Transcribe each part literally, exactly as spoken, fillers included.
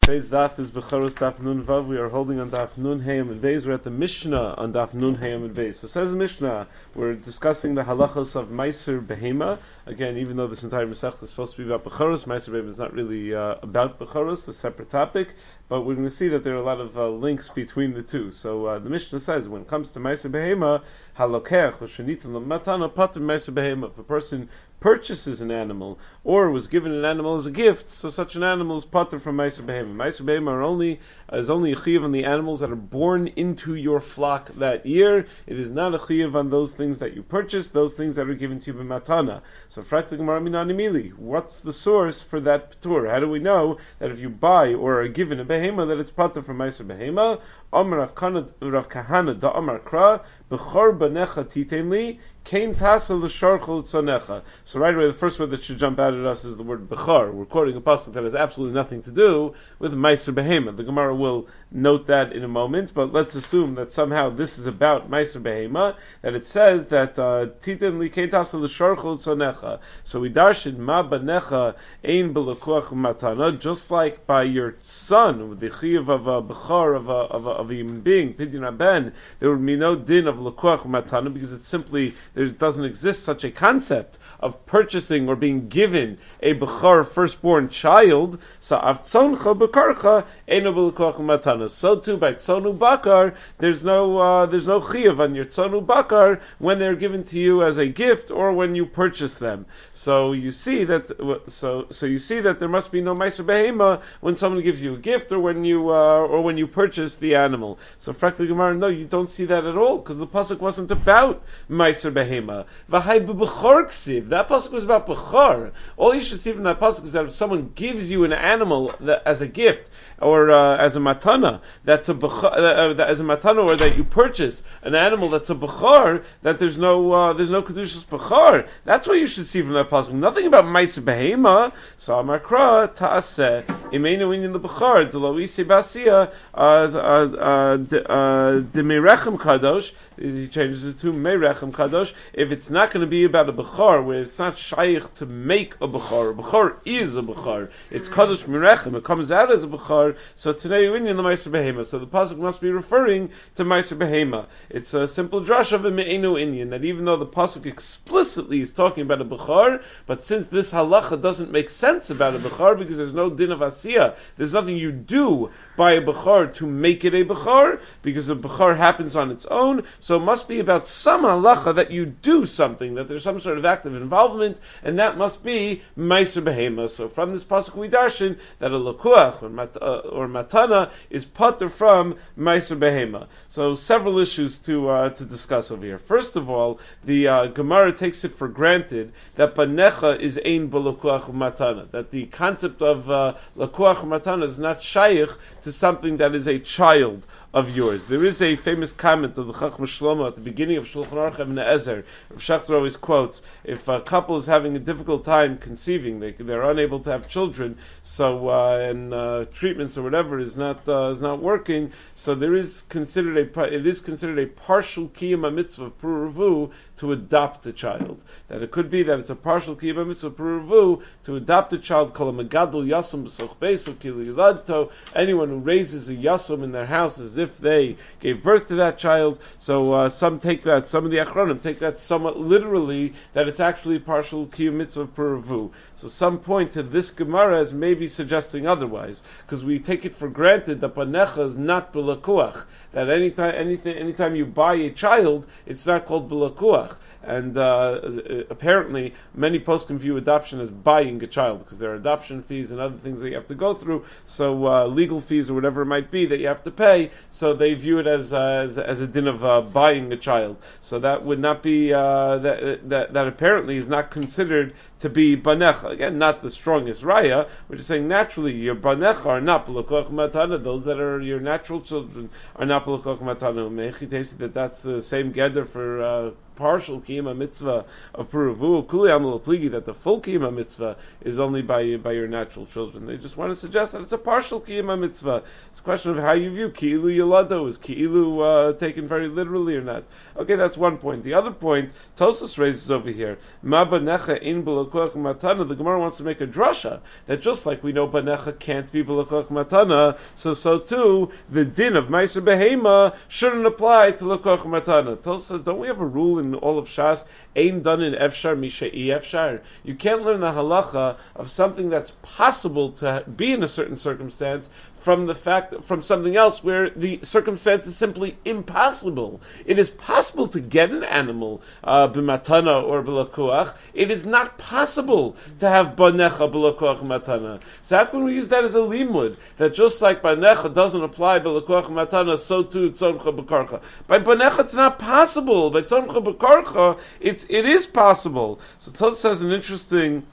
Today's daf is Bechoros Daf Nun Vav. We are holding on Daf Nun Hayam and Beis. We're at the Mishnah on Daf Nun Hayam and Beis. So says the Mishnah, we're discussing the halachos of Meiser Behema. Again, even though this entire Masech is supposed to be about Bechoros, Meiser Behema is not really uh, about Bechoros, a separate topic. But we're going to see that there are a lot of uh, links between the two. So uh, the Mishnah says, when it comes to Meiser Behema, halokech or shenitan l'matana pater Meiser Behema. If a person purchases an animal or was given an animal as a gift, so such an animal is pater from Meiser Behema. Meiser Behema are only is only a chiyuv on the animals that are born into your flock that year. It is not a chiyuv on those things that you purchased, those things that are given to you by matana. So frakli gemara minani mili. What's the source for that patur? How do we know that if you buy or are given a behema that it's pater from Meiser Behema? Amar Rav Kahana da Amar Kra b'chor banecha titen li. Kain tasa l'sharchol tzonecha. So right away, the first word that should jump out at us is the word bechar. We're quoting a pasuk that has absolutely nothing to do with Meiser Behema. The Gemara will note that in a moment, but let's assume that somehow this is about Meiser Behema, that it says that Titan li kain tasa l'sharchol tzonecha. So we darshan ma banecha ein b'lekuach matana, just like by your son, with the chiyuv of a bechar of a, of a, of a human being, pidyon haben, there would be no din of lekuach matana because it's simply there doesn't exist such a concept of purchasing or being given a bechar firstborn child. So avtzoncha bekarcha eno b'lekuach matana. So too by tzonu bakar, there's no uh, there's no chiyuv on your tzonu bakar when they're given to you as a gift or when you purchase them. So you see that so so you see that there must be no Meiser Behema when someone gives you a gift or when you uh, or when you purchase the animal. So frakli gemara, no, you don't see that at all because the pasuk wasn't about Meiser Behema. V'hai b'bechor ksiv. That pasuk was about bechor. All you should see from that pasuk is that if someone gives you an animal that, as a gift or uh, as a matana, that's a bechor, uh, that, as a matana, or that you purchase an animal that's a bechor, that there's no uh, there's no kedushas bechor. That's what you should see from that pasuk. Nothing about Meiser Behema. So Amar Kra ta'aseh imeinu inyan the bechor delo isi basia de merechem kadosh. He changes it to Merechem Kadosh. If it's not going to be about a Bechar, where it's not shaykh to make a Bechar, a Bechar is a Bechar. It's Kadosh Merechem. It comes out as a Bechar. So today you in the Meiser Behema. So the pasuk must be referring to Meiser Behema. It's a simple drush of a Me'enu Inyan, that even though the pasuk explicitly is talking about a Bechar, but since this halacha doesn't make sense about a Bechar because there's no din of Asiyah, there's nothing you do by a Bechar to make it a Bechar, because a Bechar happens on its own. So it must be about some halacha that you do something, that there's some sort of active involvement, and that must be Meiser Behema. So from this pasuk we darshan that a lekuach or, mat, uh, or matana is pater from Meiser Behema. So several issues to uh, to discuss over here. First of all, the uh, Gemara takes it for granted that banecha is ein b'lekuach matana, that the concept of uh, lekuach matana is not shaykh to something that is a child of yours. There is a famous comment of the Chacham Shlomo at the beginning of Shulchan Aruch Ibn Ezer. Rav Shachter always quotes, if a couple is having a difficult time conceiving, they, they're unable to have children, so uh, and uh, treatments or whatever is not uh, is not working, so there is considered a it is considered a partial kiyum mitzvah of pruruvu to adopt a child. That it could be that it's a partial kiyum mitzvah of pruruvu to adopt a child. Kol megadol yasum b'soch beisu kili yiladto. Anyone who raises a yasum in their house as if they gave birth to that child. So uh, some take that, some of the achronim take that somewhat literally, that it's actually partial kiyum mitzvah puravu. So some point to this Gemara as maybe suggesting otherwise, because we take it for granted that banecha is not b'lakuach, that anytime anything anytime you buy a child, it's not called b'lakuach. And uh, apparently many poskim view adoption as buying a child, because there are adoption fees and other things that you have to go through, so uh, legal fees or whatever it might be that you have to pay, so they view it as uh, as, as a din of uh, buying a child. So that would not be uh, that, that that apparently is not considered to be banecha. Again, not the strongest raya. We're just saying naturally your banecha are not b'lekuach matana. Those that are your natural children are not b'lekuach matana. Mechi that that's the same gather for uh, partial kiyama mitzvah of Puruvu, Kuli Amal Pligi, that the full kiyama mitzvah is only by by your natural children. They just want to suggest that it's a partial kiyama mitzvah. It's a question of how you view Ki'ilu Yolado. Is Ki'ilu uh, taken very literally or not? Okay, that's one point. The other point, Tosfos raises over here, Ma banecha in b'lakoach matana. The Gemara wants to make a drasha that just like we know banecha can't be b'lakoach matana, so so too the din of Meiser Behema shouldn't apply to lakoach matana. Tosfos says, don't we have a rule in all of Shas? Ein done in efshar misha'i efshar. You can't learn the halacha of something that's possible to be in a certain circumstance from the fact from something else where the circumstance is simply impossible. It is possible to get an animal uh, b'matana or b'lakuach. It is not possible to have banecha b'lakuach matana. So how can we use that as a limud? That just like banecha doesn't apply b'lakuach matana, so too tzoncha b'karcha. By banecha it's not possible. By tzoncha b'karcha it's it is possible. So Tosfos says an interesting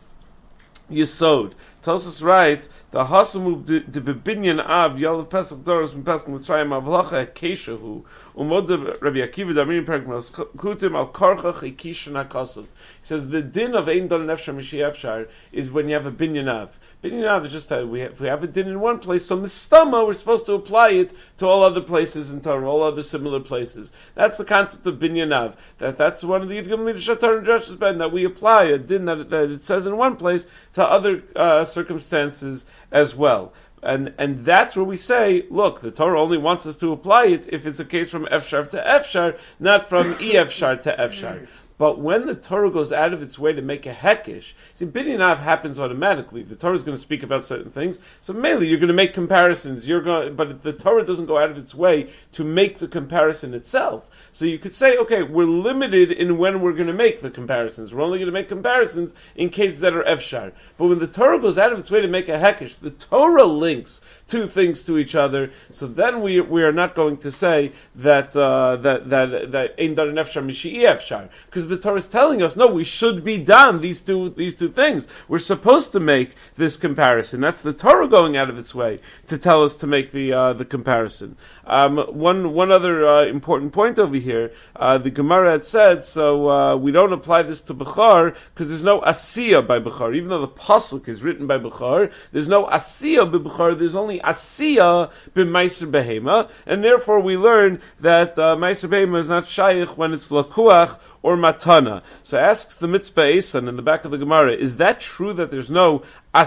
yesod. Tosfos writes, the hasamu de bebinyan av yalav pesach doros from pesach mitzrayim avlacha keshahu umod Rabbi Akiva damirim pergnos kutim al karcha chikishan hakasav. He says the din of ein don nefshar mishi efshar is when you have a binyan av. Binyan av is just that we have, if we have a din in one place, so mistama we're supposed to apply it to all other places in Torah, all other similar places. That's the concept of binyan av. That that's one of the yidgim lidashat Torah and Drashos ben, that we apply a din that, that it says in one place to other uh, circumstances as well. And and that's where we say, look, the Torah only wants us to apply it if it's a case from Efshar to Efshar, not from E-Efshar to Efshar. But when the Torah goes out of its way to make a hekesh, see, binyan av happens automatically. The Torah is going to speak about certain things, so mainly you're going to make comparisons. You're going, but the Torah doesn't go out of its way to make the comparison itself. So you could say, okay, we're limited in when we're going to make the comparisons. We're only going to make comparisons in cases that are efshar. But when the Torah goes out of its way to make a hekesh, the Torah links two things to each other. So then we we are not going to say that uh, that that that ein dan efshar mishi efshar, because the Torah is telling us, no, we should be done these two these two things. We're supposed to make this comparison. That's the Torah going out of its way to tell us to make the uh, the comparison. Um, one one other uh, important point over here, uh, the Gemara had said, so uh, we don't apply this to Bechar because there's no Asiya by Bechar. Even though the Pasuk is written by Bechar, there's no Asiya by Bechar, there's only Asiya by Meiser Behema, and therefore we learn that uh, Meiser Behema is not Shaykh when it's Lakuach or Matana. So asks the Mitzvah Esan in the back of the Gemara, is that true that there's no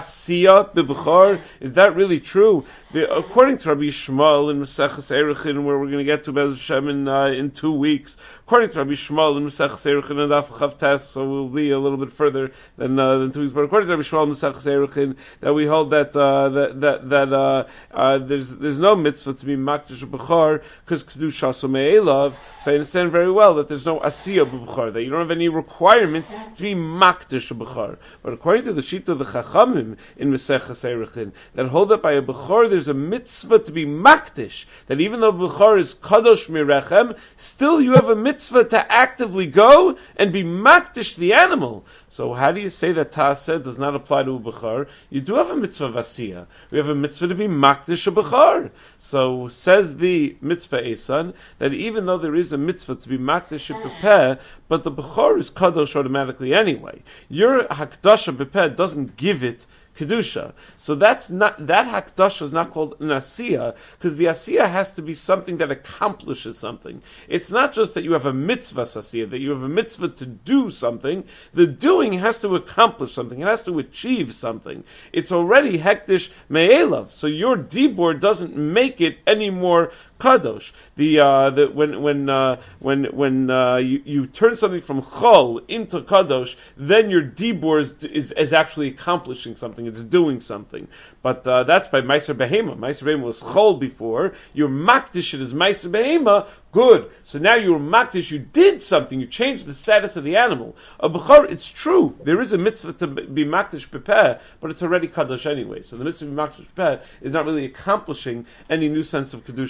Asiya b'Bechar? Is that really true? The, according to Rabbi Shmuel in Maseches Erechin, where we're going to get to Bez Hashem in, uh, in two weeks, according to Rabbi Shmuel in Maseches Erechin and Daf Chav Tes, so we'll be a little bit further than uh, than two weeks. But according to Rabbi Shmuel in Maseches Erechin, that we hold that uh, that that, that uh, uh, there's there's no mitzvah to be Makdish B'Char because Kedusha Me'elav. So I understand very well that there's no Asiya b'Bechar, that you don't have any requirement to be Makdish B'Char. But according to the Shita of the Chachamim in Maseches Erechin, that hold that by a Bechar there's a mitzvah to be Makdish, that even though Bechar is Kadosh Mirechem, still you have a mitzvah to actively go and be Makdish the animal. So how do you say that Ta'aseh does not apply to a Bechar? You do have a mitzvah of Asiya. We have a mitzvah to be Makdish a Bechar. So says the Mitzvah Esan, that even though there is a mitzvah to be Makdish a Bepeh, but the Bechar is Kadosh automatically anyway. Your Hakdasha Bepeh doesn't give it Kedusha. So that's not, that Hakdasha is not called an Asiya, because the Asiya has to be something that accomplishes something. It's not just that you have a mitzvah Asiya, that you have a mitzvah to do something. The doing has to accomplish something. It has to achieve something. It's already Hektish Me'elav. So your Dibor doesn't make it any more Kadosh. The uh, the when when uh, when when uh, you, you turn something from Chol into Kadosh, then your Dibor is, is is actually accomplishing something. It's doing something. But uh, that's by Meiser Behema. Meiser Behema was Chol before. Your Makdish it is Meiser Behema. Good. So now you're Makdish. You did something. You changed the status of the animal. A Bechar, it's true. There is a mitzvah to be Makdish Bepeh, but it's already Kadosh anyway. So the mitzvah to be Makdish Bepeh is not really accomplishing any new sense of Kedusha.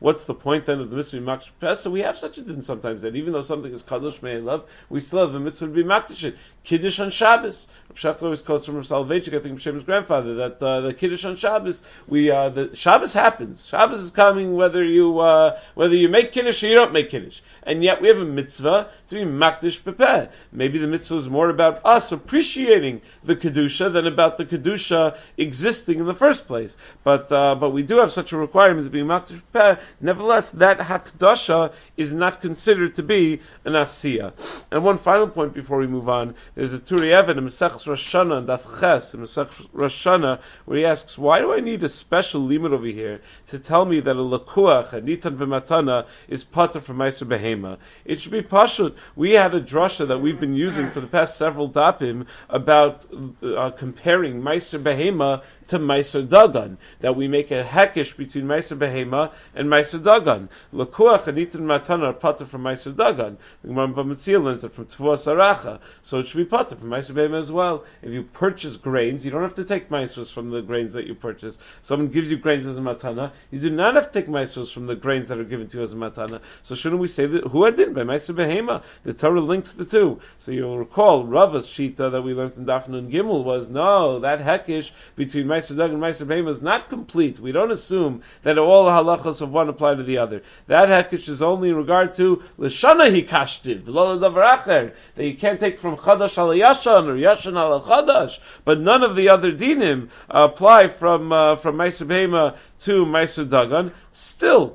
what's the point then of the mitzvah makdish peh? So we have such a din sometimes that even though something is kadosh me'elav, we still have a mitzvah to be makdish it. Kiddush on Shabbos. Rav Shafter always quotes from Rav Soloveitchik, I think Shem's grandfather, that uh, the Kiddush on Shabbos, we uh, the Shabbos happens. Shabbos is coming whether you uh, whether you make Kiddush or you don't make Kiddush, and yet we have a mitzvah to be makdish peh. Maybe the mitzvah is more about us appreciating the kedusha than about the kedusha existing in the first place. But uh, but we do have such a requirement to be makdish peh. Nevertheless, that hakdasha is not considered to be an asiyah. And one final point before we move on. There's a Turi Even in Masechus Rosh Hashanah and Daf Ches in Masechus Rosh Hashanah where he asks, why do I need a special limud over here to tell me that a lakuach, a nitan b'matana, is pater from Meiser Behema? It should be pashut. We had a drasha that we've been using for the past several dapim about uh, comparing Meiser Behema to Meiser Dagan, that we make a hekish between Meiser Behema and Meiser Dagan. Lakuach and Nitan Matana are pater from Meiser Dagan. The Gemara B'Metzia learns it from Tfuas Aracha, so it should be pater from Meiser Behema as well. If you purchase grains, you don't have to take Meisers from the grains that you purchase. Someone gives you grains as a matana, you do not have to take Meisers from the grains that are given to you as a matana. So shouldn't we say that who did by Meiser Behema? The Torah links the two. So you'll recall Rava's shita that we learned in Daf Nun Gimel was no, that hekish between Meiser Dag and Meiser Behema is not complete. We don't assume that all the halachos of one apply to the other. That hekish is only in regard to l'shana hikashtiv, lo l'davar acher, that you can't take from chadash al yashan or yashan al chadash. But none of the other dinim uh, apply from uh, from Meiser Behema to Meiser Dagan. Still,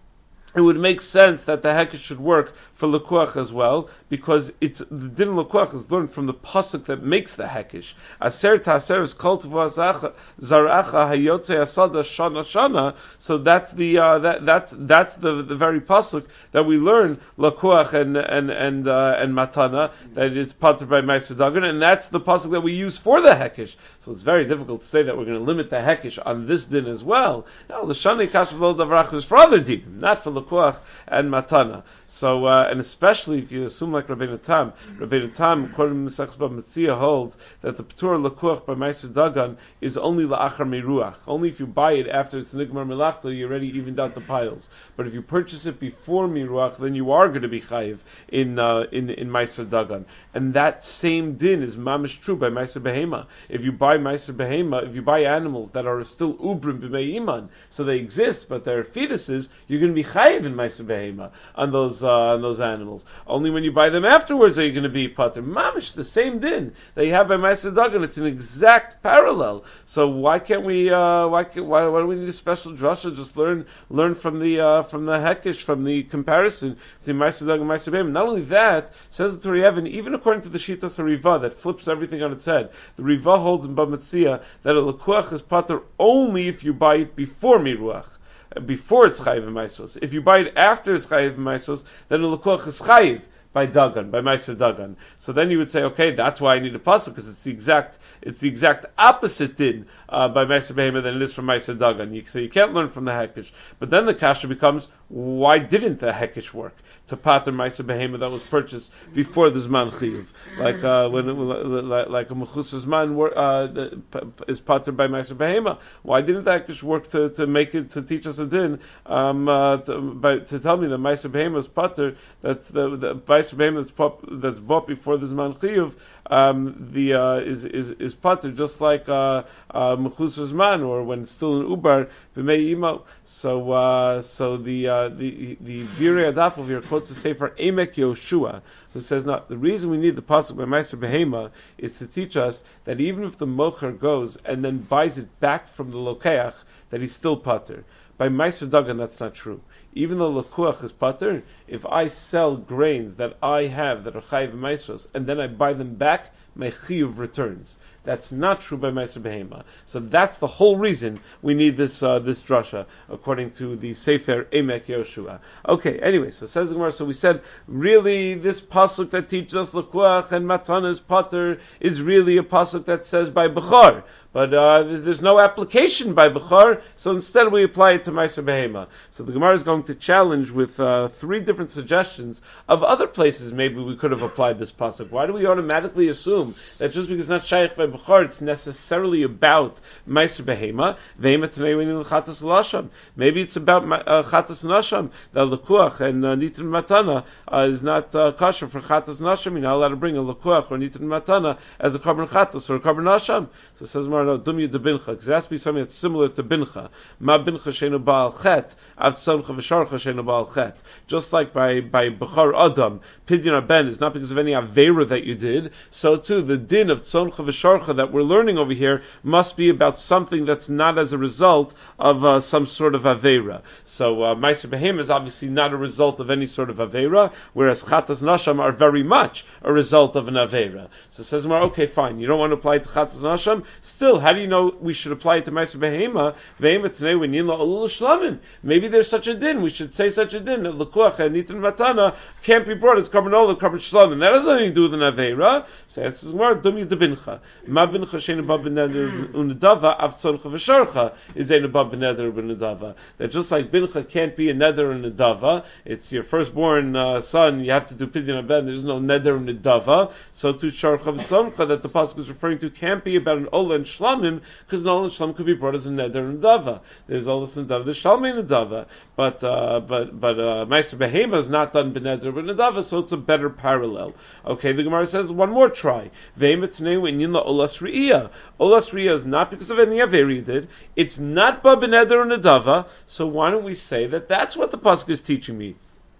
it would make sense that the hekish should work for lekuach as well, because it's the din lekuach is learned from the pasuk that makes the hekish. Aser ta'aser is kol tevah zaracha hayotze asada shana shana. So that's the uh, that that's that's the, the very pasuk that we learn lekuach and and and uh, and matana, that is pater by Meiser Dagan, and that's the pasuk that we use for the hekish. So it's very difficult to say that we're going to limit the hekish on this din as well. No, the shani kash lo davrach is for other din, not for lekuach and matana. So, uh, and especially if you assume like Rabbeinu Tam, Rabbeinu Tam, according to Masechus Bava Metzia, holds that the P'tur Lekuach by Meiser Dagan is only la'achar meruach. Only if you buy it after it's nigmar melachta, you already evened out the piles. But if you purchase it before meruach, then you are going to be chayiv in uh, in in Meiser Dagan. And that same din is mamish true by Meiser Behema. If you buy Meiser Behema, if you buy animals that are still ubrim b'mei iman, so they exist but they're fetuses, you're going to be chayiv in Meiser Behema on those uh, on those animals. Only when you buy them afterwards are you going to be pater. Mamish, the same din that you have by Meiser Dagan. It's an exact parallel. So why can't we? Uh, why, can, why why do we need a special drasha? Just learn learn from the uh, from the hekish, from the comparison between Meiser Dagan and Meiser Behema. Not only that, says the Turi Even, even according to the Shitas HaRiva that flips everything on its head, the Riva holds in Bava Metzia that a lekuach is pater only if you buy it before miruach, before it's chayiv v'maisos. If you buy it after it's chayiv v'maisos, then the lekuach is chayiv by Dagan, by Meiser Dagan. So then you would say, okay, that's why I need a pasuk, because it's the exact, it's the exact opposite din uh, by Meiser Behema than it is from Meiser Dagan. You, so you can't learn from the hekish. But then the kasha becomes, why didn't the hekish work to pater Meiser Behema that was purchased before the Zman Chiyuv? Like uh, when it, like, like a Mechusar Zman uh, is pater by Meiser Behema. Why didn't the hekish work to, to make it, to teach us a din, um, uh, to, by, to tell me that Meiser Behema is pater, that's the, the Meiser Behema that's, pop, that's bought before the Zman Chiyuv, um, the uh, is is is pater, just like uh, uh, Mechusar Zman, or when it's still in Ubar b'mei imo. So uh, so the uh, the the Birei Adaf of here quotes the Sefer Emek Yoshua, who says, no, the reason we need the pasuk by Meiser Behema is to teach us that even if the mocher goes and then buys it back from the lokeach, that he's still pater. By Meiser Dagan, that's not true. Even though lekuach is pater, if I sell grains that I have that are chayiv meisros, and then I buy them back, my chiyuv returns. That's not true by Meiser Behema. So that's the whole reason we need this uh, this drasha, according to the Sefer Emek Yoshua. Okay, anyway, so says the Gemara, so we said, really, this pasuk that teaches us lekuach and matanas pater is really a pasuk that says by Bechar. But uh, there's no application by Bechar, so instead we apply it to Meiser Behema. So the Gemara is going to challenge with uh, three different suggestions of other places maybe we could have applied this pasuk. Why do we automatically assume that just because it's not shaykh by Bechar, b'chor, it's necessarily about Meiser Behema. Ve'ema Tanei when in Chatas Lasham. Maybe it's about uh, Chatas Nasham. The Lekuach and uh, Nitrin Matana uh, is not uh, kosher for Chatas Nasham. You're not allowed to bring a Lekuach or Nitrin Matana as a Karban Chatas or a Karban Nasham. So it says, Marno, Dumya de Bincha, because it has to be something that's similar to Bincha. Ma Bincha Sheinu Baal Chet, Av Tzoncha V'Sharcha Sheinu Baal Chet. Just like by, by Bechar Adam, Pidyon Ben is not because of any Avera that you did, so too the din of Tzoncha V'Sharcha that we're learning over here must be about something that's not as a result of uh, some sort of Avera. So uh, Meiser Behema is obviously not a result of any sort of Avera, whereas Chatas Nasham are very much a result of an Avera. So it says, well, okay, fine, you don't want to apply it to Chatas Nasham, still, how do you know we should apply it to Meiser Behema? Behema today when Yinla Olul Shlamim. Maybe there's such a din, we should say such a din, that Lekuach and Nitrin Matana can't be brought as Karban Olah, Karban Shlamim. That has nothing to do with an Avera. So it says, well, Dumya de Bincha. Ma Bincha Sheinu Ba B'neder Unedava, Av Tzoncha V'Sharcha, is Einu Ba B'neder Unedava. That just like Bincha can't be a Neder and a Dava, it's your firstborn uh, son, you have to do Pidyon Ben, there's no Neder and a Dava, so to Sharcha V'Tzoncha, that the Pasuk is referring to, can't be about an Olah and Shlamim, because an Olah and Shlamim could be brought as a Neder and a Dava. There's Olah and Dava, there's Shalmei and a Dava, but, uh, but, but, uh, Meiser Behema is not done B'neder and a Dava, so it's a better parallel. Okay, the Gemara says, one more try. Ve'emet Tnei W'inyin La Olas Re'iyah. Olas Re'iyah is not because of any Averi you did, it's not Ba B'neder and a Dava, so why don't we say that that's what the Pasuk is teaching me?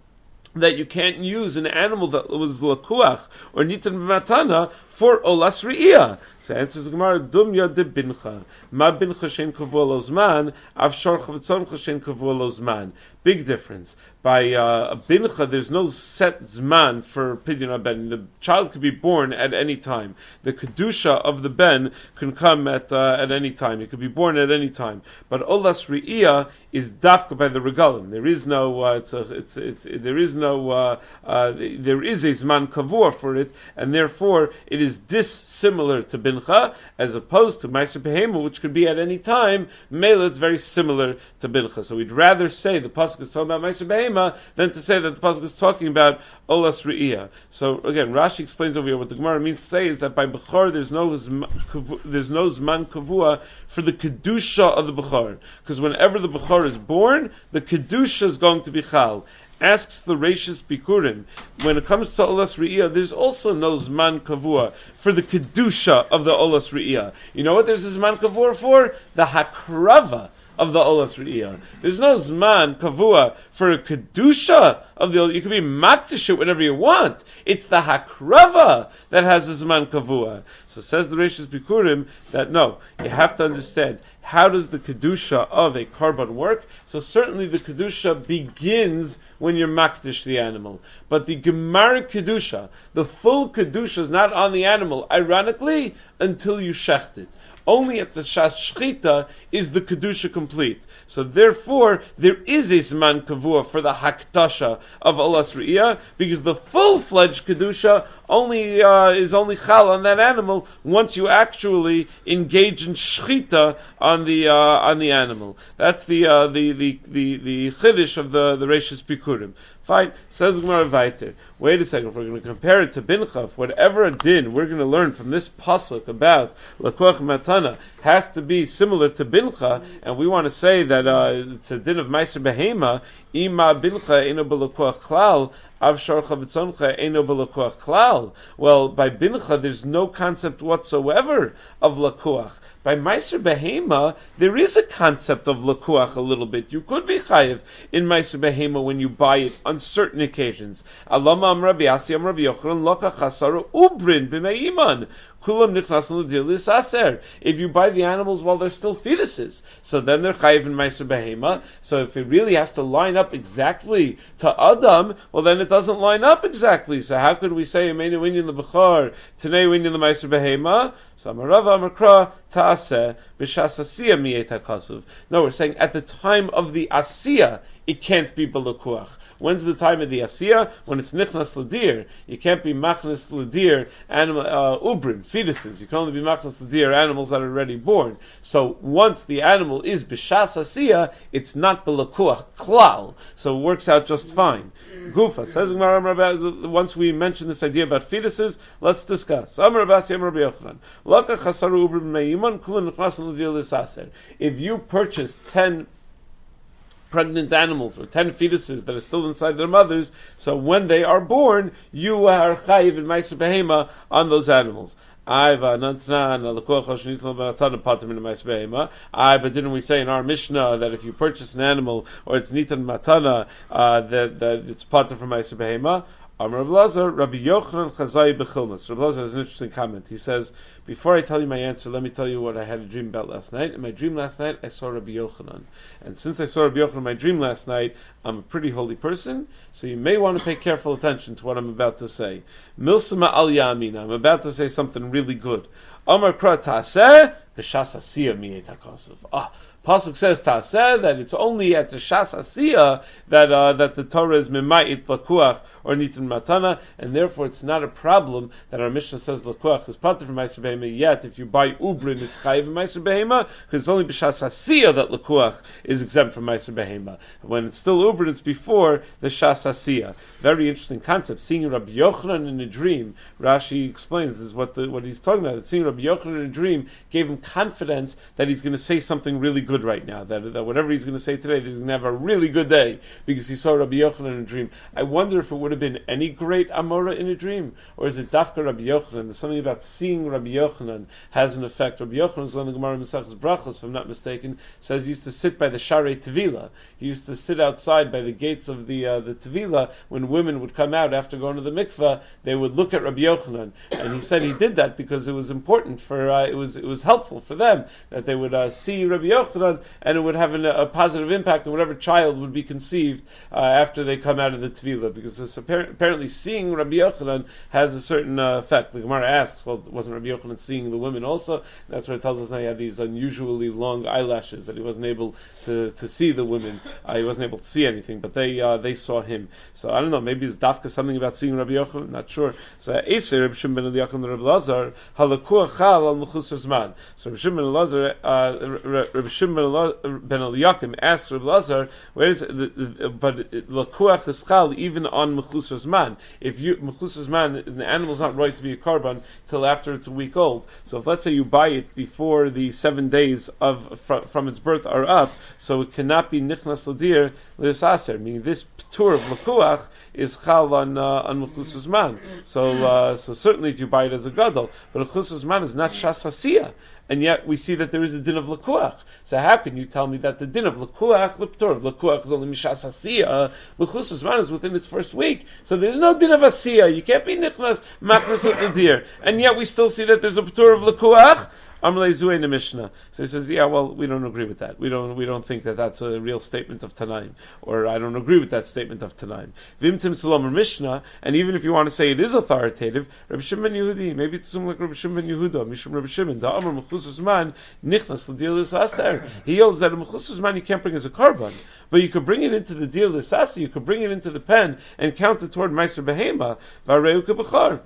That you can't use an animal that was Lekuach or Nitan Matana for Olas Re'iyah. So answers the Gemara, Dumya de Bincha. Ma Bincha Shen Kavua Lozman, Av Shor Chavitzon Shen Kavua Lozman. Big difference. By uh, a Bincha, there's no set Zman for Pidyon Ben. The child could be born at any time. The Kedusha of the Ben can come at uh, at any time. It could be born at any time. But Olas Re'iyah is dafka by the regalim. There is no, uh, it's a, it's, it's, it, there is no, uh, uh, there is a Zman Kavua for it, and therefore it is dissimilar to Bincha, as opposed to Meiser Behema, which could be at any time. Mela, it's very similar to Bincha. So we'd rather say the Pasuk is talking about Meiser Behema than to say that the Pasuk is talking about Olas Re'iyah. So again, Rashi explains over here what the Gemara means to say is that by Bechor there's no zman, there's no Zman Kavua for the Kedusha of the Bechor. Because whenever the Bechor is born, the Kedusha is going to be Chal. Asks the Reishis Bikurim, when it comes to Olas Re'iyah, there's also no Zman Kavua for the Kedusha of the Olas Re'iyah. You know what there's a Zman Kavua for? The Hakrava of the Olas Re'iyah. There's no Zman Kavua for a Kedusha of the, you can be Makdish it whenever you want. It's the Hakrava that has a Zman Kavua. So says the Reishis Bikurim that no, you have to understand, how does the Kedusha of a Karban work? So certainly the Kedusha begins when you're Makdish the animal. But the Gemara Kedusha, the full Kedusha is not on the animal, ironically, until you shecht it. Only at the Shas Shchita is the Kedusha complete. So therefore, there is a Zman Kavua for the Haktasha of Olas Re'iyah, because the full-fledged Kedusha only uh, is only Chal on that animal once you actually engage in Shchita on the uh, on the animal. That's the uh, the the the the Chiddush of the the Reishis Bikurim. Fine, says Gemara Vayter. Wait a second, if we're going to compare it to Bincha, whatever a din we're going to learn from this pasuk about Lekuach Matana has to be similar to Bincha, and we want to say that uh, it's a din of Meiser Behema, Ima Bincha Eino B'Lekuach Klal, Av Shor Chavitzoncha Eino B'Lekuach Klal. Well, by Bincha there's no concept whatsoever of Lekuach. By Meiser Behema, there is a concept of Lekuach a little bit. You could be chayiv in Meiser Behema when you buy it on certain occasions. Alama am Rabbi Asi am Rabbi Yochanan Loka Chasara Ubrin B'Meiman. Kulam Nichnasan L'Dir L'Saser. If you buy the animals while they're still fetuses, so then they're chayiv in Meiser Behema. So if it really has to line up exactly to Adam, well then it doesn't line up exactly. So how could we say Emeinu Inyan L'Bechar, Tanei Inyan L'Meiser Behema? So Amarava Amakra Ta'aseh B'Shas Asiyah Miyet HaKasuv. No, we're saying at the time of the Asiyah, it can't be belakuach. When's the time of the asiyah? When it's nichnas ladir. You can't be machnas ladir animal uh, ubrim fetuses. You can only be machnas ladir animals that are already born. So once the animal is b'shas asiyah, it's not belakuach klal. So it works out just fine. Gufa says once we mention this idea about fetuses, let's discuss. If you purchase ten pregnant animals or ten fetuses that are still inside their mothers, so when they are born, you are chayiv in ma'aser behema on those animals. I but didn't we say in our Mishnah that if you purchase an animal or it's nitan matana, uh, that that it's pater from ma'aser behema? Amar Rabbi Lazar, Rabbi Yochanan Chazai Bechilmas. Rabbi Lazar has an interesting comment. He says, before I tell you my answer, let me tell you what I had a dream about last night. In my dream last night, I saw Rabbi Yochanan. And since I saw Rabbi Yochanan in my dream last night, I'm a pretty holy person, so you may want to pay careful attention to what I'm about to say. Milsama al Yamina. I'm about to say something really good. Amar Kra Taseh, B'shas Asiyah Miyet HaKosov. Ah, Pasuk says Taseh that it's only at the Shas Asiyah that uh, that the Torah is Mima'it Lakuach or Nitan Matana, and therefore it's not a problem that our Mishnah says Lakuach is pater from ma'aser behema. Yet if you buy Ubrin, it's chayiv in ma'aser behema because it's only b'shas Asiyah that Lakuach is exempt from ma'aser behema. When it's still Ubrin, it's before the Shas Asiyah. Very interesting concept. Seeing Rabbi Yochanan in a dream, Rashi explains this is what the, what he's talking about. Seeing Rabbi Yochanan in a dream gave him confidence that he's going to say something really good right now. That, that whatever he's going to say today, he's going to have a really good day because he saw Rabbi Yochanan in a dream. I wonder if it would have been any great Amora in a dream, or is it Dafka Rabbi Yochanan? There's something about seeing Rabbi Yochanan has an effect. Rabbi Yochanan is one of the Gemara Mesachos Brachos, if I'm not mistaken, says he used to sit by the Sharei Tevila. He used to sit outside by the gates of the uh, the Tevila when women would come out after going to the mikveh. They would look at Rabbi Yochanan, and he said he did that because it was important for uh, it was it was helpful for them that they would uh, see Rabbi Yochanan, and it would have an, a positive impact on whatever child would be conceived uh, after they come out of the Tevila, because this apparent, apparently seeing Rabbi Yochanan has a certain uh, effect. The Gemara asks, well, wasn't Rabbi Yochanan seeing the women also? That's where it tells us now he had these unusually long eyelashes that he wasn't able to, to see the women. Uh, he wasn't able to see anything, but they uh, they saw him. So I don't know, maybe it's dafka something about seeing Rabbi Yochanan, not sure. So Esei Rabbi Shimon ben Eliakim and Rabbi Lazar, halakuach chal al mechusar zman. So Rabbi Shimon ben Lazar, uh, Rabbi Shimon ben Eliakim asked Rabbi Lazar, where is it? The, the, but lakuach is chal even on mechusar zman. If you mechusar zman, the animal's not right to be a karban till after it's a week old. So if let's say you buy it before the seven days of from, from its birth are up, so it cannot be nichnas ladir l'saser. Meaning this tour of lakuach is chal on uh, on mechusar zman. So uh, so certainly if you buy it as a gadol, but mechusar zman is not shas hasiyah. And yet we see that there is a din of lakuach. So how can you tell me that the din of lakuach, liptor of lakuach is only mishas hasiyah? Mechusar zman is within its first week, so there's no din of hasiyah. You can't be nichnas machnas nadir. And yet we still see that there's a p'tur of lakuach. Amrei Zuei in the Mishnah. So he says, yeah, well, we don't agree with that. We don't, we don't think that that's a real statement of Tanaim, or I don't agree with that statement of Tanaim. Vimtim Salam or Mishnah, and even if you want to say it is authoritative, Rabbi Shimon ben Yehudi, maybe it's something like Rabbi Shimon ben Yehuda, Mishum Rabbi Shimon, the Amar Mechusar Zman, Nichnas l'Dil Aser. He holds that a Mechusar Zman you can't bring as a karban, but you could bring it into the Dil Aser, you could bring it into the pen and count it toward Meiser Behema, Vareu Kebachar.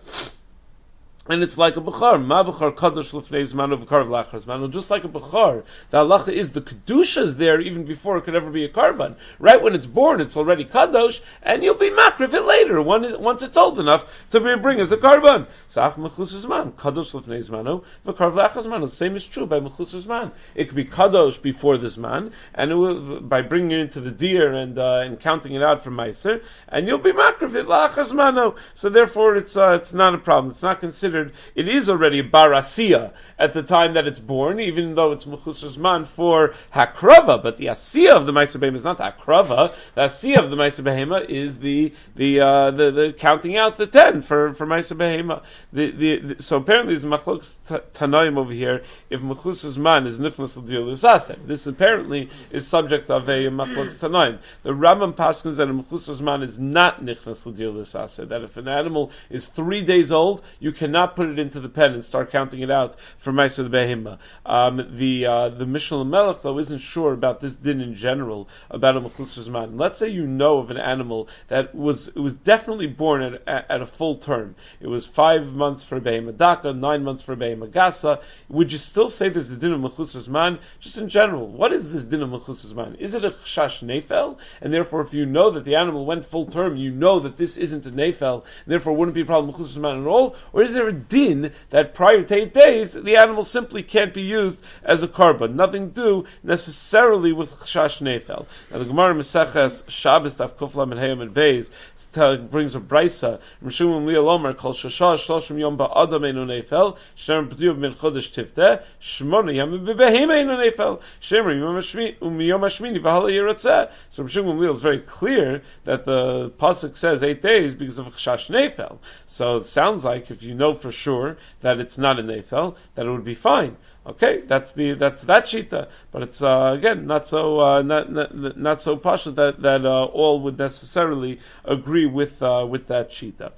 And it's like a Bechar. Ma Bechar Kadosh L'fnei Zmanu Bechar V'lachar Zmanu. Just like a Bechar. The halacha is the Kedusha is there even before it could ever be a Karban. Right when it's born, it's already Kadosh, and you'll be Makriv it later, once it's old enough to be bring as a Karban. Saf Mechusar Zman. Kadosh L'fnei Zmanu Bechar V'lachar Zmanu. The same is true by Mechusar Zman. It could be Kadosh before the Zman, and it will, by bringing it into the deer and uh, and counting it out from Meiser, and you'll be Makriv it L'achar Zmanu. So therefore it's uh, it's not a problem. It's not considered. It is already a bar asiyah at the time that it's born, even though it's mechusar zman for hakrava. But the asiyah of the ma'aser behema is not the hakrava. The asiyah of the ma'aser behema is the the, uh, the the counting out the ten for for ma'aser behema. The, the, the so apparently there's machlokes tanaim over here. If mechusar zman is nichnas l'dil l'saser, this apparently is subject of a machlokes tanaim. The Rambam paskins that a mechusar zman is not nichnas l'dil l'saser. That if an animal is three days old, you cannot not put it into the pen and start counting it out for Meiser the Behema. Um, the uh, the Mishnah Melech though isn't sure about this din in general about a Mechusar Zman. Let's say you know of an animal that was it was definitely born at, at, at a full term. It was five months for a Behema Daka, nine months for a Behema Gasa. Would you still say there's a din of Mechusar Zman? Just in general, what is this din of Mechusar Zman? Is it a Chash Nefel? And therefore, if you know that the animal went full term, you know that this isn't a Nefel, and therefore wouldn't be a problem with Mechusar Zman at all? Or is there a din that prior to eight days, the animal simply can't be used as a korban? Nothing to do necessarily with Chash Nefel. Now the Gemara Meseches Shabbos Daf Kuflam and Hayam and Beis brings a brisa. Rishum Li Alomar Kol Shasha Shloshim Yom Ba'adam Einu Nefel Shem B'diu Min Chodesh Tifteh Shmona Yom B'Behema Einu Nefel Shem Yom Hashmini Umiyom Hashmini V'Hala Yiratzeh. So Rishum Gamliel is very clear that the pasuk says eight days because of Chash Nefel. So it sounds like if you know for sure that it's not a Nefel, that it would be fine. Okay, that's the that's that shita, but it's uh, again not so uh, not, not not so pasha that that uh, all would necessarily agree with uh, with that shita.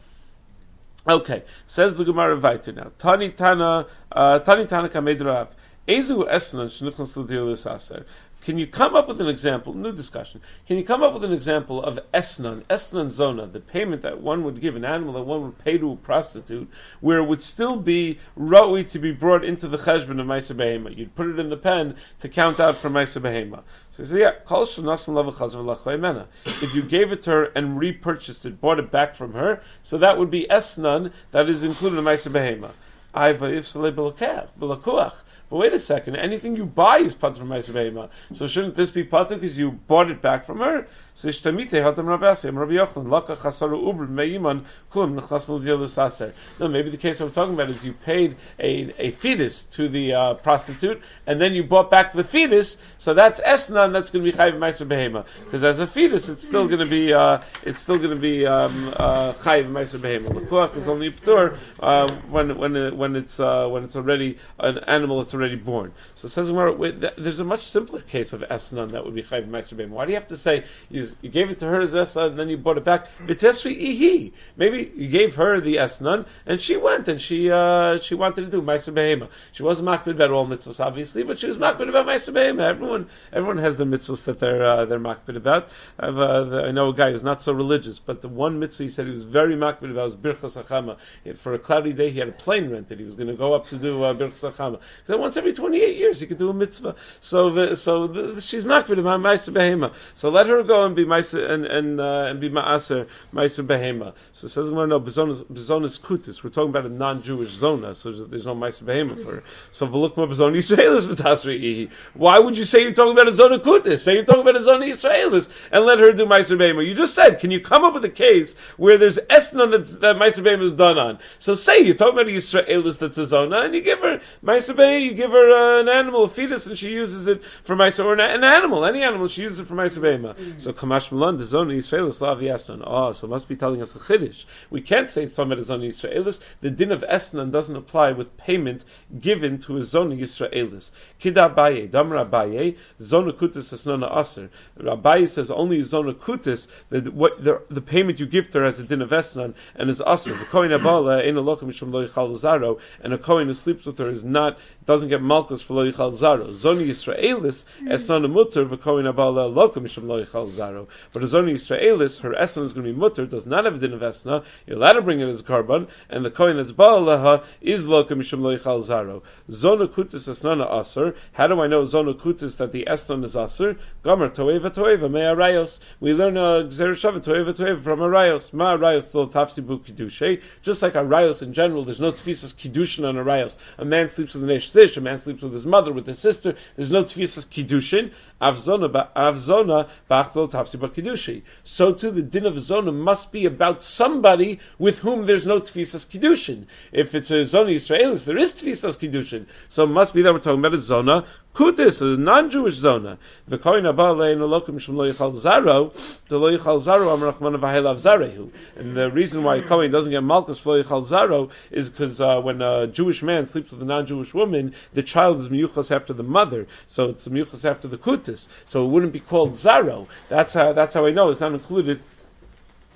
Okay, says the Gemara Vayter now. Tani Tana uh, Tani Tana Kamedrav Ezu Esnan Shnuchnas L'Dir L'Saser. Can you come up with an example, new discussion, can you come up with an example of esnan, esnan zona, the payment that one would give, an animal that one would pay to a prostitute, where it would still be ra'ui to be brought into the cheshbon of Meiser Behema? You'd put it in the pen to count out for Meiser Behema. So he says, yeah, kol shenasan lava chazar l'choi mena. If you gave it to her and repurchased it, bought it back from her, so that would be esnan that is included in Meiser Behema. Aiva if salei b'lakuach. But wait a second, anything you buy is patur from Meiser Behema. So shouldn't this be patur because you bought it back from her? So ishtamite hatam Rabbi Asiyam Rabbi Yochanan laka chasaru ubr meiman klum nechlas l'dir l'saser. No, maybe the case I'm talking about is you paid a, a fetus to the uh, prostitute and then you bought back the fetus. So that's esnan. That's going to be chayiv Meiser Behema because as a fetus, it's still going to be uh, it's still going to be um, uh, chayiv Meiser Behema. L'kuach is only ptur uh, when when it, when it's uh, when it's already an animal that's already born. So it says there's a much simpler case of esnan that would be chayiv Meiser Behema. Why do you have to say you, you gave it to her as esnan and then you bought it back? B'tesri ihi. Maybe you gave her the esnan and she went and she uh, she wanted to do Meiser Behema. She wasn't makbid about all mitzvahs obviously, but she was makbid about Meiser Behema. Everyone everyone has the mitzvahs that they're uh, they're makbid about. I, have, uh, the, I know a guy who's not so religious, but the one mitzvah he said he was very makbid about was birchas hachama. For a cloudy day he had a plane rented. He was going to go up to do uh, birchas hachama. So once every twenty-eight years you could do a mitzvah. So the, so the, she's makbid about Meiser Behema. So let her go and be Meiser and and uh, and be ma'aser Meiser Behema. So it says no bezonas kutis. We're talking about a non-Jewish zona, so there's no Meiser Behema for her. So v'lukma bezon Yisraelis v'tasri ihi. Why would you say you're talking about a zona kutis? Say you're talking about a zona Yisraelis and let her do Meiser Behema. You just said, can you come up with a case where there's esnan that's, that Meiser Behema is done on? So say you're talking about a Yisraelis that's a zona and you give her Meiser Behema, you give her uh, an animal, a fetus, and she uses it for Meiser, or an, an animal, any animal, she uses it for Meiser Behema. Mm-hmm. So Kamash Milan, the zona Yisraelis lavi esnan. Oh, so it must be telling us a chiddush. We can't say it's talking about a zona Yisraelis. The din of esnan doesn't apply with payment given to a zona Yisraelis. Kida Abaye, Damra Abaye, zona kutis esnona aser. Abaye says only zona kutis, that what the, the payment you give to her as a din of esnan and is aser. The kohen abala ein alokim mishum lo yichal zaro, and a kohen who sleeps with her is not doesn't get malchus for lo yichal zaro. Zona Yisraelis esnona mutter v'kohen abala alokim mishum lo yichal zaro. But a zona Yisraelis, her esna is going to be mutter, does not have a din of esna. You're allowed to bring it as a korban, and the kohen that's ba'alaha is loka mishum lo yichal zaro. Zona kutis esnana aser. How do I know zona kutis that the esna is aser? Gomer toeva toeva me arayos. We learn a gzer shava toeva toeva from arayos. Ma arayos lo tafsibu kiddushay. Just like arayos in general, there's no tfisas kiddushin on arayos. A man sleeps with an ish, a man sleeps with his mother, with his sister. There's no tfisas kiddushin. Avzona avzona bachlo tafsibu kiddushi. So too, the din of zona must be about somebody with whom there's no tfisas kiddushin. If it's a zona Yisraelis, there is tfisas kiddushin. So it must be that we're talking about a zona kutis, a non-Jewish zona. The kohen abba lein alokim shum lo yichal zaro, the lo yichal zaro am rachmana v'heilav zarehu. And the reason why a kohen doesn't get malchus for lo yichal zaro is because uh, when a Jewish man sleeps with a non-Jewish woman, the child is miyuchas after the mother, so it's miyuchas after the kutis. So it wouldn't be called zaro. That's how that's how I know it's not included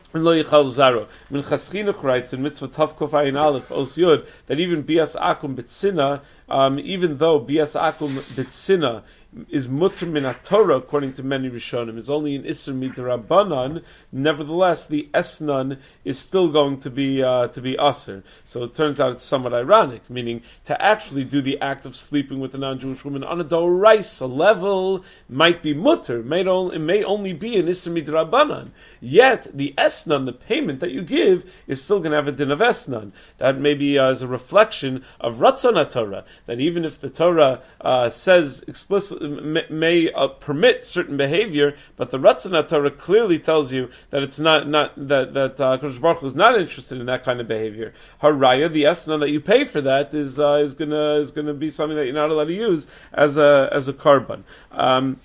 And lo yichal zaro. Min chaschinuch writes in Mitzvah Tav Kuf Ayin Aleph Os Yud that even bias akum b'tzina, um, even though bias akum b'tzina is mutter min Torah according to many Rishonim, is only an Isser midrabanan. Nevertheless, the esnan is still going to be uh, to be aser. So it turns out it's somewhat ironic, meaning to actually do the act of sleeping with a non-Jewish woman on a doraisa level might be mutter. It may only, it may only be an Isser midrabanan. Yet the esnan, the payment that you give, is still going to have a din of esnan. That maybe uh, is a reflection of Ratzon Torah. That even if the Torah uh, says explicitly may, may uh, permit certain behavior, but the Ratzon Torah clearly tells you that it's not not that that uh, Kodesh Baruch Hu is not interested in that kind of behavior. Haraya, the esna that you pay for that is uh, is gonna is gonna be something that you're not allowed to use as a as a carbon. Um,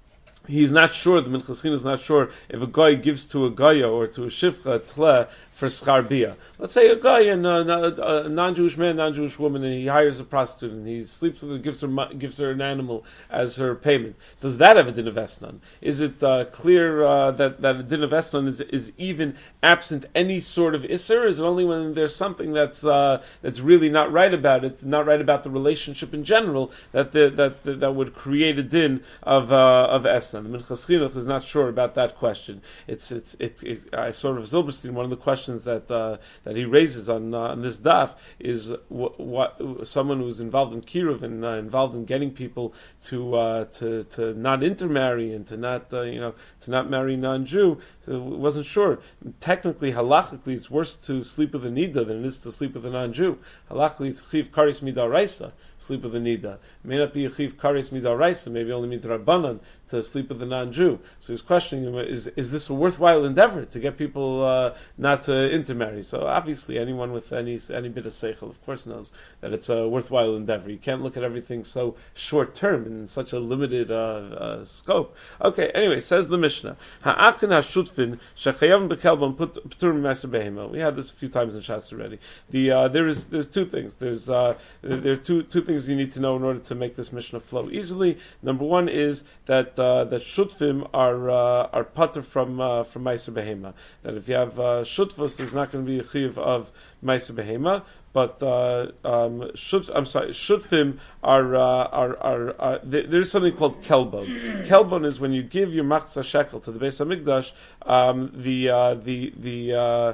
He's not sure, the Minchas Chinuch is not sure if a guy gives to a gaya or to a shivcha tle for schar bia. Let's say a guy, and a, a non-Jewish man, non-Jewish woman, and he hires a prostitute and he sleeps with her, gives her gives her an animal as her payment. Does that have a din of esnan? Is it uh, clear uh, that that a din of esnan is is even absent any sort of isser? Is it only when there's something that's uh, that's really not right about it, not right about the relationship in general, that the, that the, that would create a din of uh, of esnan? The Minchas Chinuch is not sure about that question. It's it's it, it, I sort of Zilberstein, one of the questions that uh, that he raises on uh, on this daf is what, what someone who's involved in kiruv and uh, involved in getting people to uh, to to not intermarry and to not uh, you know to not marry non-Jew. So wasn't sure. Technically, halachically, it's worse to sleep with a nida than it is to sleep with a non-Jew. Halachically, it's chiv karis midaraisa, sleep with a nida. It may not be a chiv karis midaraisa, maybe only midrabanan to sleep with a non-Jew. So he's questioning him: Is is this a worthwhile endeavor to get people uh, not to intermarry? So obviously, anyone with any any bit of seichel, of course, knows that it's a worthwhile endeavor. You can't look at everything so short term in such a limited uh, uh, scope. Okay. Anyway, says the Mishnah: Ha'achin ha'shutfin shechayavim bekelbon p'turim ma'aser behema. We had this a few times in Shas already. The uh, there is there's two things. There's uh, there are two two things you need to know in order to make this Mishnah flow easily. Number one is that uh, that shutfim are uh, are pater from uh, from ma'aser behema. That if you have uh, shutfos, there's not going to be a chiv of ma'aser behema. But uh, um, shut, I'm sorry, shutfim are, uh, are, are, are there, there's something called kelbon. Kelbon is when you give your machzah shekel to the Beis Hamikdash. Um, the uh, the the uh,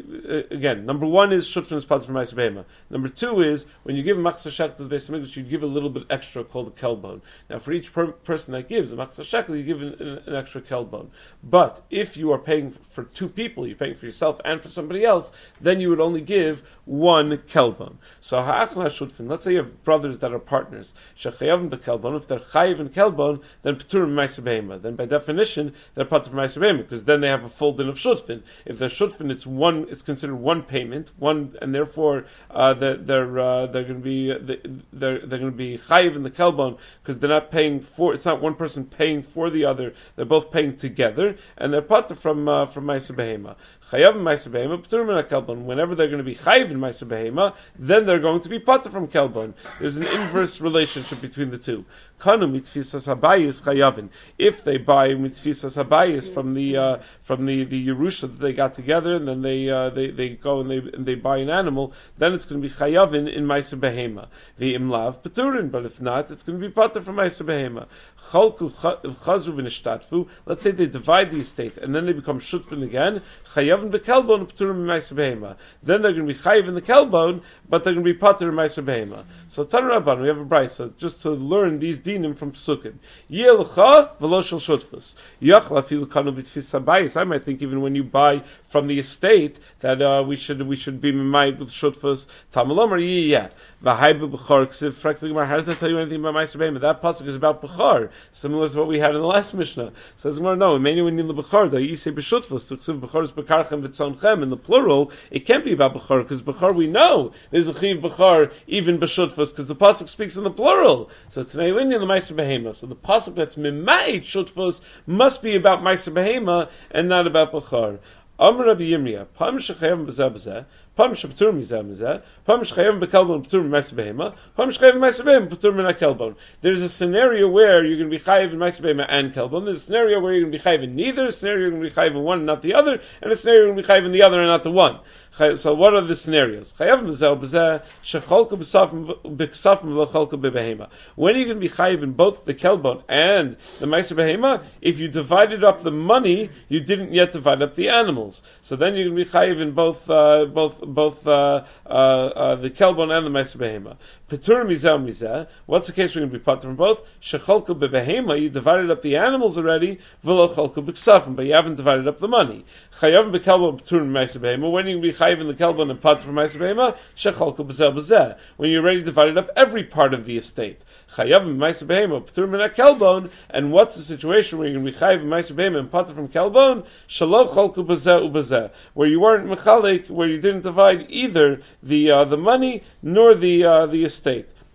again, number one is shutfim is part from ma'aser behema. Number two is when you give a machzah shekel to the Beis Hamikdash, you give a little bit extra called a kelbon. Now, for each per- person that gives a machzah shekel, you give an, an, an extra kelbon. But if you are paying for two people, you're paying for yourself and for somebody else, then you would only give one kelbon. So ha'achna shutfin. Let's say you have brothers that are partners. Shechayavim bekelbon. If they're chayiv and kelbon, then p'turim ma'aser behema. Then by definition they're part of ma'aser behema because then they have a full din of shutfin. If they're shutfin, it's one. It's considered one payment, one, and therefore uh, they're they're, uh, they're going to be they're they're going to be chayiv in the kelbon because they're not paying for. It's not one person paying for the other. They're both paying together, and they're part from uh, from ma'aser behema. Chayav and ma'aser behema p'turim in a kelbon. Whenever they're going to be chayiv in ma'aser behema, then they're going to be pater from kelbon. There's an inverse relationship between the two. Kanu mitzvisa habayis chayavin. If they buy mitzvisa habayis from the uh, from the, the Yerusha that they got together, and then they uh, they they go and they and they buy an animal, then it's going to be chayavin in ma'aser behema. The imlav p'turin, but if not, it's going to be pater from ma'aser behema. Chalku chazru v'nishtatfu. Let's say they divide the estate and then they become shutfin again. Chayavin bekelbon p'turim in ma'aser behema. Then they're going to be chayiv in the kelbon, but they're going to be pater in ma'aser behema. So Tan Rabban, we have a brayso just to learn these dinim from Psukim. Yelcha v'lo shel shutfus. Yachla afilu kanu b'tfis habayis. I might think even when you buy from the estate that uh, we should we should be mimayed with shutfus. Tamalomar yeah. V'haybu b'chor ksiv. Frankly, how does that tell you anything about ma'aser behema? That pasuk is about b'chor, similar to what we had in the last Mishnah. Says Gemara, no, many when in the b'chor, the yisei b'shutfus. The ksiv b'chor is b'karchem v'tzonchem. In the plural, it can't be about b'chor because b'chor we know there's a chiv b'chor even b'shutfus because the pasuk speaks in the plural. So today we're in the ma'aser behema. So the pasuk that's mimayit shutfus must be about ma'aser behema and not about b'chor. Amr Rabbi Yirmiyah, Pam shechayavim b'zeh b'zeh, Pam sheptur mizeh mizeh. Pam shchayev bekelbon ptur ma'aser behema. Pam shchayev ma'aser behema ptur min hakelbon. There's a scenario where you're going to be chayev in ma'aser behema and kelbon. There's a scenario where you're going to be chayev in neither. A scenario you're going to be chayev in one and not the other, and a scenario you're going to be chayev in the other and not the one. So what are the scenarios? When are you going to be chayiv in both the kelbon and the ma'aser behema? If you divided up the money, you didn't yet divide up the animals. So then you're going to be chayiv in both, uh, both, both uh, uh, uh, the kelbon and the ma'aser behema. Petur mizeh mizeh. What's the case? We're going to be patur from both. Shecholka bebehema. You divided up the animals already. V'lo cholka b'ksafim, but you haven't divided up the money. Chayav bekelbon petur ma'aser behema. When are you going to be chayiv in the kelbon and patur from ma'aser behema? Shecholka b'zeh b'zeh. When you already divided up every part of the estate. Chayav ma'aser behema petur min kelbon. And what's the situation where you're going to be chayiv ma'aser behema and patur from kelbon? Shelo cholka b'zeh u'b'zeh. Where you weren't mechalik, where you didn't divide either the uh, the money nor the uh, the estate.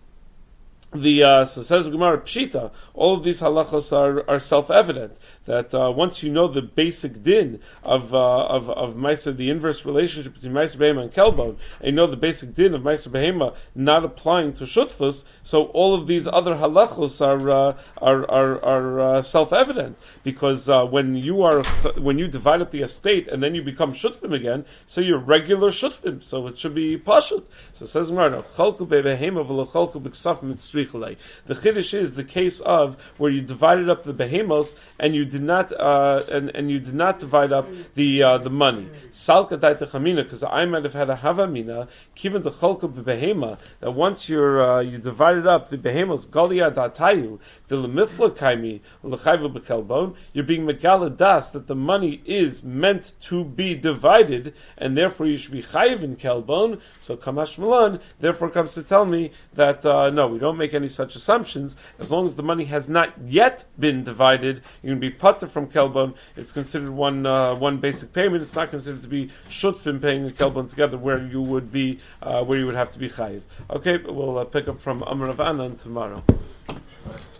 The uh, so says the Gemara Pshita. All of these halachos are, are self-evident. That uh, once you know the basic din of uh, of of Ma'aser, the inverse relationship between Ma'aser Behema and Kelbon, and you know the basic din of Ma'aser Behema not applying to Shutfus, so all of these other halachos are uh, are are, are uh, self-evident, because uh, when you are when you divide up the estate and then you become Shutfim again, so you're regular Shutfim, so it should be Pashut. So it says Gemara, Chalku Behema v'lo Chalku b'Ksafim mitzrichulei. The Chiddush is the case of where you divided up the behemos and you did not uh, and, and you did not divide up the uh, the money. Salka daitachamina, because I might have had a havamina, given the cholka behema, that once you're uh, you divided up the behemos galia datayu the lemithla kaimi lechayva bekelbon, you're being megala das that the money is meant to be divided and therefore you should be chayiv in kelbon. So Kamash Malan therefore comes to tell me that uh, no, we don't make any such assumptions. As long as the money has not yet been divided, you're going to be patur from kelbon. It's considered one uh, one basic payment. It's not considered to be shutfim paying the kelbon together, where you would be uh, where you would have to be chayiv. Okay, we'll uh, pick up from Amar Rav Anan tomorrow.